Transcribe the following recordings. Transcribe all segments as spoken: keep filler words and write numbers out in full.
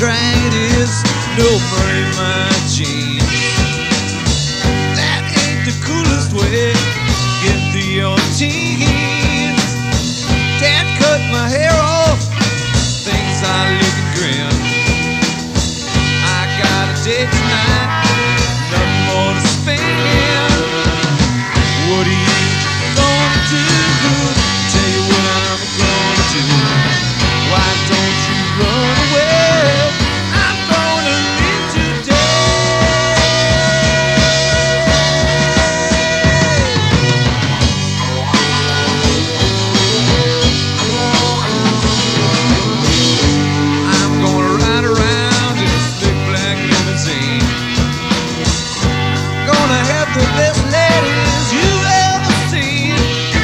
drag it is no in my jeans. That ain't the coolest way to get through your teens. Dad cut my hair off, things are looking grim. I got a date tonight, nothing more to spend. What are you gonna do? Tell you what I'm gonna do. Why don't you run away? I'm gonna leave today. I'm gonna ride around in a slick black limousine. Gonna have the best ladies you've ever seen.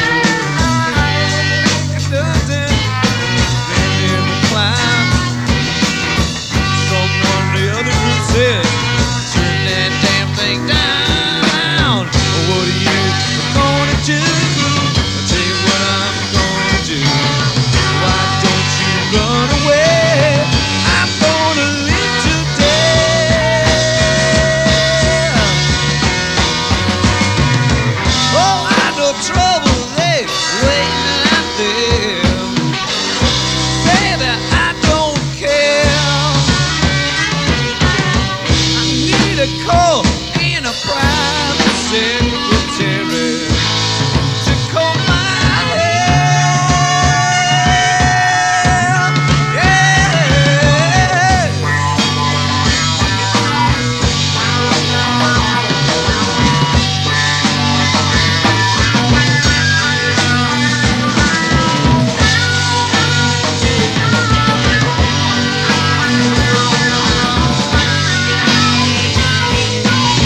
Then in the clouds, someone the other group said, turn that damn thing down. What are you gonna do? I'll tell you what I'm gonna do. Why don't you run away? I'm gonna leave today. Oh, I know trouble they waiting out there. Baby, I don't care. I need a call and a private secretary to comb my hair. Yeah.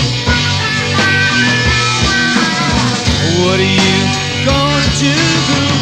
What are you gonna do?